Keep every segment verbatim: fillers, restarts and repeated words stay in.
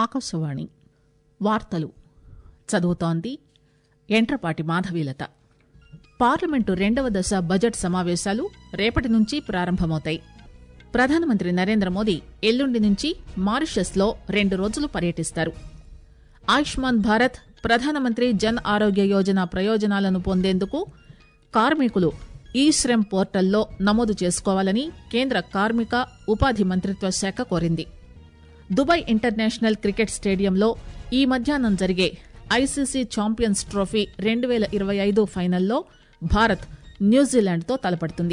ఆకాశవాణి వార్తలు చదువుతోంది ఎంట్రపాటి మాధవీలత. పార్లమెంటు రెండవ దశ బడ్జెట్ సమావేశాలు రేపటి నుంచి ప్రారంభమవుతాయి. ప్రధానమంత్రి నరేంద్ర మోదీ ఎల్లుండి నుంచి మారిషస్ లో రెండు రోజులు పర్యటిస్తారు. ఆయుష్మాన్ భారత్, ప్రధానమంత్రి జన్ ఆరోగ్య యోజన ప్రయోజనాలను పొందేందుకు కార్మికులు ఈ శ్రమ్ పోర్టల్లో నమోదు చేసుకోవాలని కేంద్ర కార్మిక ఉపాధి మంత్రిత్వ శాఖ కోరింది. దుబాయ్ ఇంటర్నేషనల్ క్రికెట్ స్టేడియంలో ఈ మధ్యాహ్నం జరిగే ఐసీసీ ఛాంపియన్స్ ట్రోఫీ రెండు పేల ఇరవై ఐదు ఫైనల్లో భారత్ న్యూజిలాండ్తో తలపడుతుంది.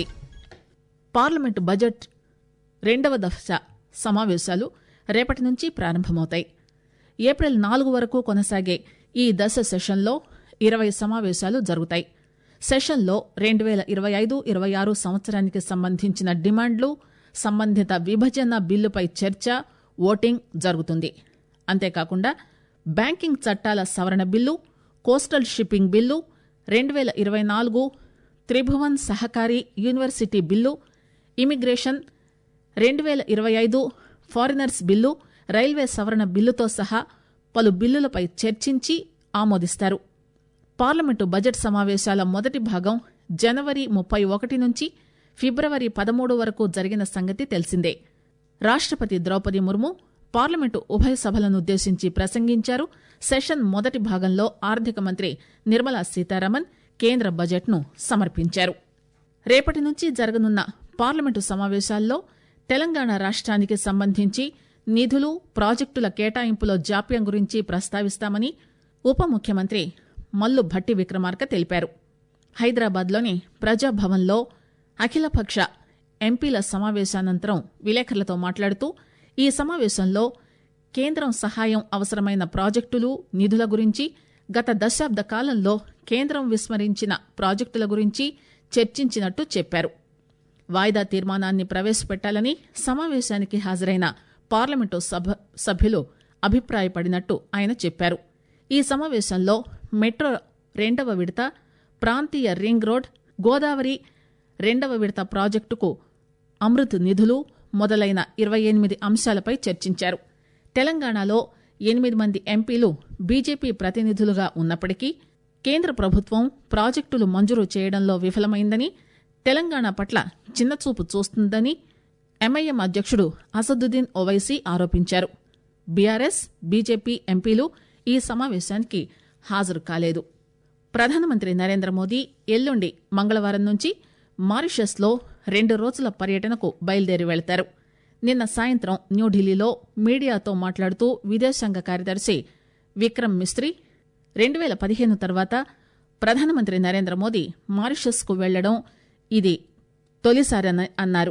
పార్లమెంటు బడ్జెట్ రెండవ దశ సమావేశాలు రేపటి నుంచి ప్రారంభమవుతాయి. ఏప్రిల్ నాలుగు వరకు కొనసాగే ఈ దశ సెషన్లో ఇరవై సమావేశాలు జరుగుతాయి. సెషన్లో రెండు పేల ఇరవై ఐదు ఇరవై ఆరు సంవత్సరానికి సంబంధించిన డిమాండ్లు, సంబంధిత విభజన బిల్లుపై చర్చ, ఓటింగ్ జరుగుతుంది. అంతేకాకుండా బ్యాంకింగ్ చట్టాల సవరణ బిల్లు, కోస్టల్ షిప్పింగ్ బిల్లు, రెండు పేల ఇరవై నాలుగు త్రిభువన్ సహకారి యూనివర్సిటీ బిల్లు, ఇమిగ్రేషన్, రెండు పేల ఇరవై ఐదు ఫారినర్స్ బిల్లు, రైల్వే సవరణ బిల్లుతో సహా పలు బిల్లులపై చర్చించి ఆమోదిస్తారు. పార్లమెంటు బడ్జెట్ సమావేశాల మొదటి భాగం జనవరి ముప్పై ఒకటి నుంచి ఫిబ్రవరి పదమూడు వరకు జరిగిన సంగతి తెలిసిందే. రాష్టపతి ద్రౌపది ముర్ము పార్లమెంటు ఉభయ సభలనుద్దేశించి ప్రసంగించారు. సెషన్ మొదటి భాగంలో ఆర్థిక మంత్రి నిర్మలా సీతారామన్ కేంద్ర బడ్జెట్ను సమర్పించారు. రేపటి నుంచి జరగనున్న పార్లమెంటు సమావేశాల్లో తెలంగాణ రాష్ట్రానికి సంబంధించి నిధులు, ప్రాజెక్టుల కేటాయింపులో జాప్యం గురించి ప్రస్తావిస్తామని ఉప ముఖ్యమంత్రి మల్లు భట్టి విక్రమార్క తెలిపారు. హైదరాబాద్లోని ప్రజాభవన్లో అఖిలపక్ష ఎంపీల సమావేశానంతరం విలేకరులతో మాట్లాడుతూ ఈ సమావేశంలో కేంద్రం సహాయం అవసరమైన ప్రాజెక్టులు, నిధుల గురించి, గత దశాబ్ద కాలంలో కేంద్రం విస్మరించిన ప్రాజెక్టుల గురించి చర్చించినట్టు చెప్పారు. వాయిదా తీర్మానాన్ని ప్రవేశపెట్టాలని సమావేశానికి హాజరైన పార్లమెంటు సభ సభ్యులు అభిప్రాయపడినట్టు ఆయన చెప్పారు. ఈ సమావేశంలో మెట్రో రెండవ విడత, ప్రాంతీయ రింగ్ రోడ్, గోదావరి రెండవ విడత ప్రాజెక్టుకు అమృత్ నిధులు మొదలైన ఇరవై ఎనిమిది అంశాలపై చర్చించారు. తెలంగాణలో ఎనిమిది మంది ఎంపీలు బీజేపీ ప్రతినిధులుగా ఉన్నప్పటికీ కేంద్ర ప్రభుత్వం ప్రాజెక్టులు మంజూరు చేయడంలో విఫలమైందని, తెలంగాణ పట్ల చిన్నచూపు చూస్తుందని ఎంఐఎం అధ్యక్షుడు అసదుద్దీన్ ఓవైసీ ఆరోపించారు. బీఆర్ఎస్, బీజేపీ ఎంపీలు ఈ సమావేశానికి హాజరు కాలేదు. ప్రధానమంత్రి నరేంద్ర మోదీ ఎల్లుండి మంగళవారం నుంచి మారిషస్లో రెండు రోజుల పర్యటనకు బయలుదేరి వెళతారు. నిన్న సాయంత్రం న్యూఢిల్లీలో మీడియాతో మాట్లాడుతూ విదేశాంగ కార్యదర్శి విక్రమ్ మిస్త్రీ రెండు పేల పదిహేను తర్వాత ప్రధానమంత్రి నరేంద్ర మోదీ మారిషస్కు వెళ్లడం ఇది తొలిసారని అన్నారు.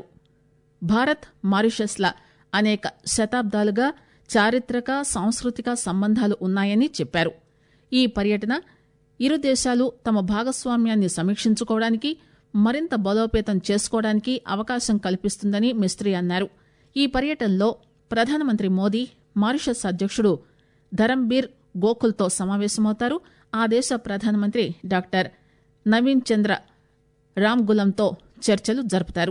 భారత్, మారిషస్ల అనేక శతాబ్దాలుగా చారిత్రక, సాంస్కృతిక సంబంధాలు ఉన్నాయని చెప్పారు. ఈ పర్యటన ఇరు దేశాలు తమ భాగస్వామ్యాన్ని సమీక్షించుకోవడానికి, మరింత బలోపేతం చేసుకోవడానికి అవకాశం కల్పిస్తుందని మిస్త్రీ అన్నారు. ఈ పర్యటనలో ప్రధానమంత్రి మోదీ మారిషస్ అధ్యక్షుడు ధరంబీర్ గోకుల్తో సమావేశమవుతారు. ఆ దేశ ప్రధానమంత్రి డాక్టర్ నవీన్ చంద్ర రామ్గులంతో చర్చలు జరుపుతారు.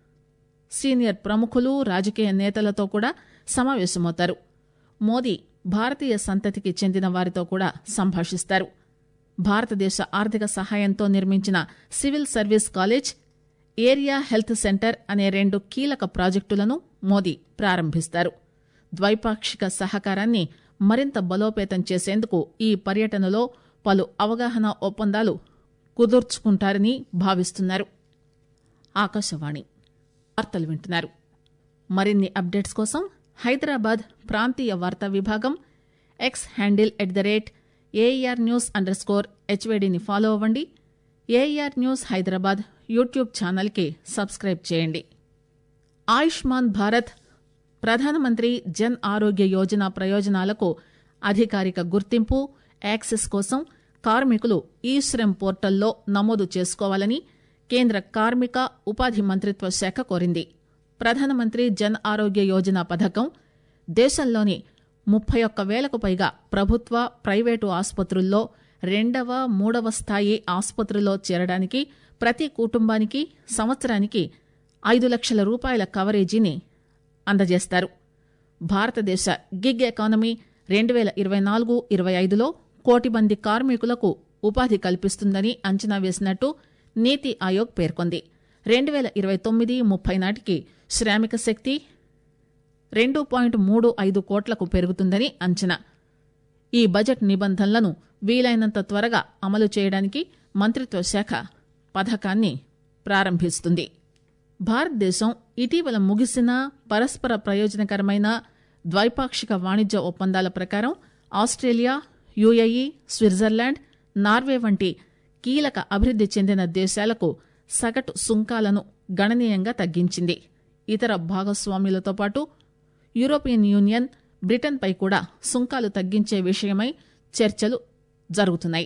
సీనియర్ ప్రముఖులు, రాజకీయ నేతలతో కూడా సమావేశమవుతారు. మోదీ భారతీయ సంతతికి చెందిన వారితో కూడా సంభాషిస్తారు. భారతదేశ ఆర్థిక సహాయంతో నిర్మించిన civil service college, area health centre అనే రెండు కీలక ప్రాజెక్టులను మోదీ ప్రారంభిస్తారు. ద్వైపాక్షిక సహకారాన్ని మరింత బలోపేతం చేసేందుకు ఈ పర్యటనలో పలు అవగాహన ఒప్పందాలు కుదుర్చుకుంటారని భావిస్తున్నారు. ఆకాశవాణి వార్తలు వింటున్నారు. మరిన్ని అప్డేట్స్ కోసం హైదరాబాద్ ప్రాంతీయ వార్తా విభాగం X handle at the rate AIR news underscore హెచ్వేడిని ఫాలో అవ్వండి. ఏఆర్ న్యూస్ హైదరాబాద్ యూట్యూబ్ ఛానల్కి సబ్స్క్రైబ్ చేయండి. ఆయుష్మాన్ భారత్, ప్రధానమంత్రి జన్ ఆరోగ్య యోజన ప్రయోజనాలకు అధికారిక గుర్తింపు, యాక్సెస్ కోసం కార్మికులు ఈ శ్రమ్ పోర్టల్లో నమోదు చేసుకోవాలని కేంద్ర కార్మిక ఉపాధి మంత్రిత్వ శాఖ కోరింది. ప్రధానమంత్రి జన్ ఆరోగ్య యోజన పథకం దేశంలోని ముప్పై ఒక్క వేలకు పైగా ప్రభుత్వ, ప్రైవేటు ఆసుపత్రుల్లో రెండవ, మూడవ స్థాయి ఆసుపత్రిలో చేరడానికి ప్రతి కుటుంబానికి సంవత్సరానికి ఐదు లక్షల రూపాయల కవరేజీని అందజేస్తారు. భారతదేశ గిగ్ ఎకానమీ రెండు వేల ఇరవై నాలుగు ఇరవై ఐదులో కోటి మంది కార్మికులకు ఉపాధి కల్పిస్తుందని అంచనా వేసినట్టు నీతి ఆయోగ్ పేర్కొంది. రెండు వేల ఇరవై తొమ్మిది ముప్పై నాటికి శ్రామిక శక్తి రెండు పాయింట్ మూడు ఐదు కోట్లకు పెరుగుతుందని అంచనా. ఈ బడ్జెట్ నిబంధనలను వీలైనంత త్వరగా అమలు చేయడానికి మంత్రిత్వ శాఖ పథకాన్ని ప్రారంభిస్తుంది. భారతదేశం ఇటీవల ముగిసిన పరస్పర ప్రయోజనకరమైన ద్వైపాక్షిక వాణిజ్య ఒప్పందాల ప్రకారం ఆస్ట్రేలియా, యుఏఈ, స్విట్జర్లాండ్, నార్వే వంటి కీలక అభివృద్ది చెందిన దేశాలకు సగటు సుంకాలను గణనీయంగా తగ్గించింది. ఇతర భాగస్వాములతో పాటు యూరోపియన్ యూనియన్, బ్రిటన్పై కూడా సుంకాలు తగ్గించే విషయమై చర్చలు జరుగుతున్నాయి.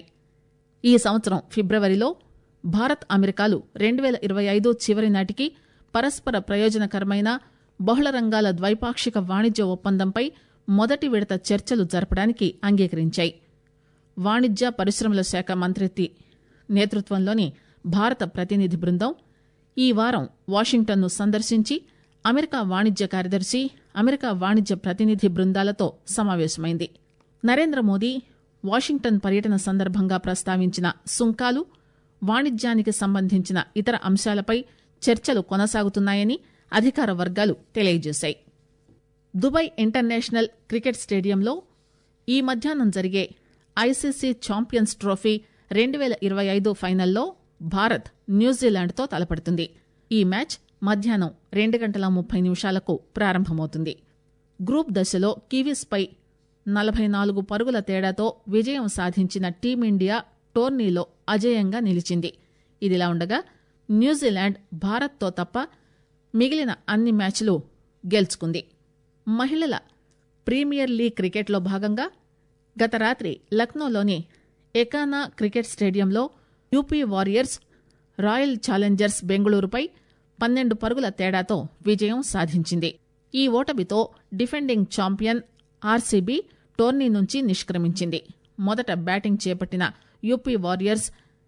ఈ సంవత్సరం ఫిబ్రవరిలో భారత్ అమెరికాలు రెండు వేల ఇరవై ఐదు చివరి నాటికి పరస్పర ప్రయోజనకరమైన బహుళ రంగాల ద్వైపాక్షిక వాణిజ్య ఒప్పందంపై మొదటి విడత చర్చలు జరపడానికి అంగీకరించాయి. వాణిజ్య పరిశ్రమల శాఖ మంత్రి నేతృత్వంలోని భారత ప్రతినిధి బృందం ఈ వారం వాషింగ్టన్ను సందర్శించి అమెరికా వాణిజ్య కార్యదర్శి, అమెరికా వాణిజ్య ప్రతినిధి బృందాలతో సమావేశమైంది. నరేంద్ర మోదీ వాషింగ్టన్ పర్యటన సందర్భంగా ప్రస్తావించిన సుంకాలు, వాణిజ్యానికి సంబంధించిన ఇతర అంశాలపై చర్చలు కొనసాగుతున్నాయని అధికార వర్గాలు తెలియజేశాయి. దుబాయ్ ఇంటర్నేషనల్ క్రికెట్ స్టేడియంలో ఈ మధ్యాహ్నం జరిగే ఐసీసీ ఛాంపియన్స్ ట్రోఫీ రెండు వేల ఇరవై ఐదు ఫైనల్లో భారత్ న్యూజిలాండ్తో తలపడుతుంది. ఈ మ్యాచ్ మధ్యాహ్నం రెండు గంటల ముప్పై నిమిషాలకు ప్రారంభమవుతుంది. గ్రూప్ దశలో కివీస్పై నలభై నాలుగు పరుగుల తేడాతో విజయం సాధించిన టీమిండియా టోర్నీలో అజేయంగా నిలిచింది. ఇదిలా ఉండగా న్యూజిలాండ్ భారత్తో తప్ప మిగిలిన అన్ని మ్యాచ్లు గెలుచుకుంది. మహిళల ప్రీమియర్ లీగ్ క్రికెట్లో భాగంగా గత రాత్రి లక్నోలోని ఎకానా క్రికెట్ స్టేడియంలో యూపీ వారియర్స్ రాయల్ ఛాలెంజర్స్ బెంగళూరుపై పన్నెండు పరుగుల తేడాతో విజయం సాధించింది. ఈ ఓటమితో డిఫెండింగ్ ఛాంపియన్ ఆర్సీబీ టోర్నీ నుంచి నిష్క్రమించింది. మొదట బ్యాటింగ్ చేపట్టిన యూపీ వారియర్స్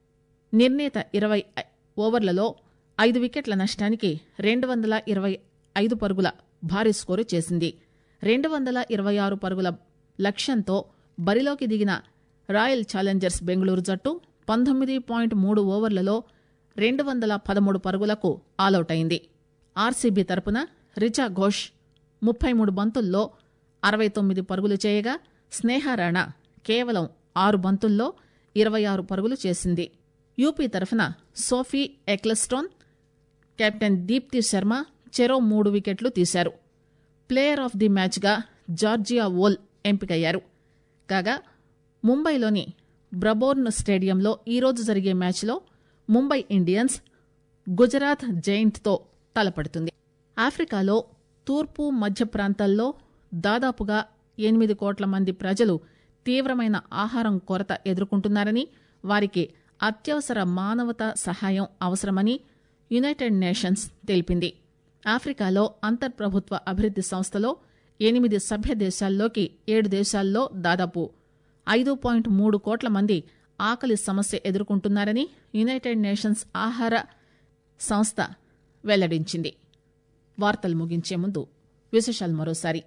నిర్ణీత ఇరవై ఓవర్లలో ఐదు వికెట్ల నష్టానికి రెండు వందల ఇరవై ఐదు పరుగుల భారీ స్కోరు చేసింది. రెండు వందల ఇరవై ఆరు పరుగుల లక్ష్యంతో బరిలోకి దిగిన రాయల్ ఛాలెంజర్స్ బెంగళూరు జట్టు పంతొమ్మిది పాయింట్ మూడు ఓవర్లలో రెండు వందల పదమూడు పరుగులకు ఆలౌట్ అయింది. ఆర్సీబీ తరపున రిచా ఘోష్ ముప్పై మూడు బంతుల్లో అరవై తొమ్మిది పరుగులు చేయగా స్నేహారాణా కేవలం ఆరు బంతుల్లో ఇరవై ఆరు పరుగులు చేసింది. యూపీ తరఫున Sophie Ecclestone, captain Deepti Sharma చెరో మూడు వికెట్లు తీశారు. ప్లేయర్ ఆఫ్ ది మ్యాచ్గా జార్జియా వోల్ ఎంపికయ్యారు. కాగా ముంబైలోని బ్రబోర్న్ స్టేడియంలో ఈరోజు జరిగే మ్యాచ్లో ముంబై ఇండియన్స్ గుజరాత్ జైంట్తో తలపడుతుంది. ఆఫ్రికాలో తూర్పు మధ్య ప్రాంతాల్లో దాదాపుగా ఎనిమిది కోట్ల మంది ప్రజలు తీవ్రమైన ఆహారం కొరత ఎదుర్కొంటున్నారని, వారికి అత్యవసర మానవతా సహాయం అవసరమని యునైటెడ్ నేషన్స్ తెలిపింది. ఆఫ్రికాలో అంతర్ప్రభుత్వ అభివృద్ది సంస్థలో ఎనిమిది సభ్య దేశాల్లోకి ఏడు దేశాల్లో దాదాపు ఐదు పాయింట్ మూడు కోట్ల మంది ఆకలి సమస్య ఎదుర్కొంటున్నారని యునైటెడ్ నేషన్స్ ఆహార సంస్థ వెల్లడించింది. వార్తలు ముగించే ముందు విశేషాలు మరోసారి.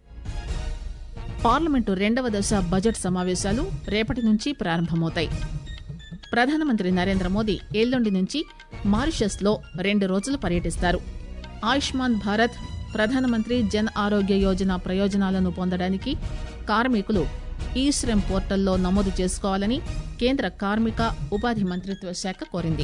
పార్లమెంటు రెండవ దశ బడ్జెట్ సమావేశాలు రేపటి నుంచి ప్రారంభమవుతాయి. ప్రధానమంత్రి నరేంద్ర మోదీ ఎల్లుండి నుంచి మారిషస్లో రెండు రోజులు పర్యటిస్తారు. ఆయుష్మాన్ భారత్, ప్రధానమంత్రి జన్ ఆరోగ్య యోజన ప్రయోజనాలను పొందడానికి కార్మికులు ఈ శ్రమ్ పోర్టల్లో నమోదు చేసుకోవాలని కేంద్ర కార్మిక ఉపాధి మంత్రిత్వ శాఖ కోరింది.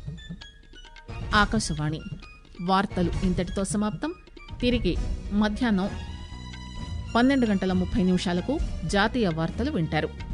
ఆకాశవాణి వార్తలు ఇంతటితో సమాప్తం. తిరిగి మధ్యాహ్నం పన్నెండు గంటల ముప్పై నిమిషాలకు జాతీయ వార్తలు వింటారు.